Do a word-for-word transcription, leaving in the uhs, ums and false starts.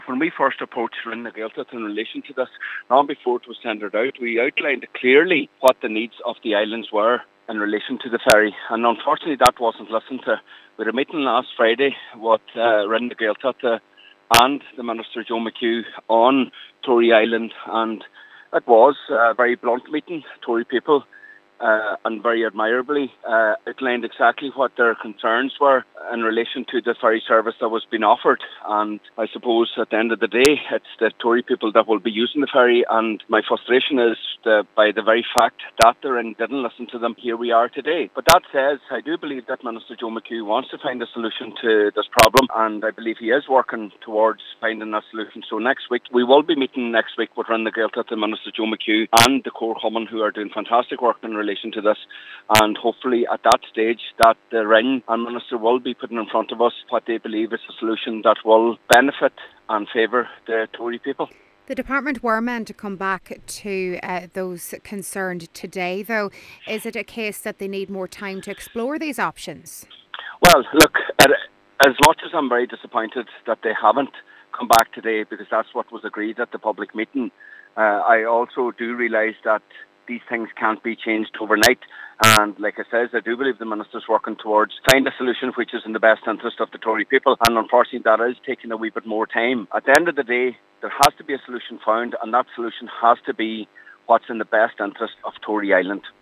When we first approached Rinne Gaeltacht in relation to this, long before it was tendered out, we outlined clearly what the needs of the islands were in relation to the ferry, and unfortunately that wasn't listened to. We had a meeting last Friday with uh, Rinne Gaeltacht uh, and the Minister Joe McHugh on Tory Island, and it was a very blunt meeting. Tory people Uh, and very admirably uh, outlined exactly what their concerns were in relation to the ferry service that was being offered. And I suppose at the end of the day, it's the Tory people that will be using the ferry, and my frustration is the, by the very fact that the Ring didn't listen to them, here we are today. But that says, I do believe that Minister Joe McHugh wants to find a solution to this problem, and I believe he is working towards finding a solution. So next week, we will be meeting next week with Rinne Gaeltacht, the Minister Joe McHugh, and the Cór Chumann, who are doing fantastic work in relation to this, and hopefully at that stage that the Ring and Minister will be putting in front of us what they believe is a solution that will benefit and favour the Tory people. The department were meant to come back to uh, those concerned today, though. Is it a case that they need more time to explore these options? Well, look, as much as I'm very disappointed that they haven't come back today, because that's what was agreed at the public meeting, uh, I also do realise that these things can't be changed overnight. And like I said, I do believe the Minister's working towards find a solution which is in the best interest of the Tory people. And unfortunately, that is taking a wee bit more time. At the end of the day, there has to be a solution found, and that solution has to be what's in the best interest of Tory Island.